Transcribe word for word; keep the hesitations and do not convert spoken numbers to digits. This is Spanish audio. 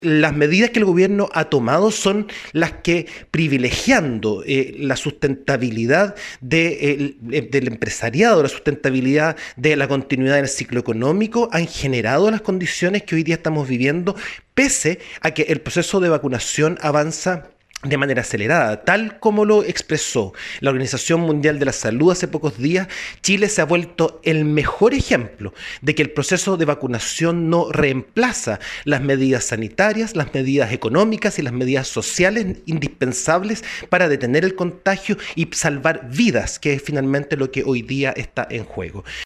Las medidas que el gobierno ha tomado son las que, privilegiando eh, la sustentabilidad de, eh, del empresariado, la sustentabilidad de la continuidad del ciclo económico, han generado las condiciones que hoy día estamos viviendo, pese a que el proceso de vacunación avanza de manera acelerada. Tal como lo expresó la Organización Mundial de la Salud hace pocos días, Chile se ha vuelto el mejor ejemplo de que el proceso de vacunación no reemplaza las medidas sanitarias, las medidas económicas y las medidas sociales indispensables para detener el contagio y salvar vidas, que es finalmente lo que hoy día está en juego.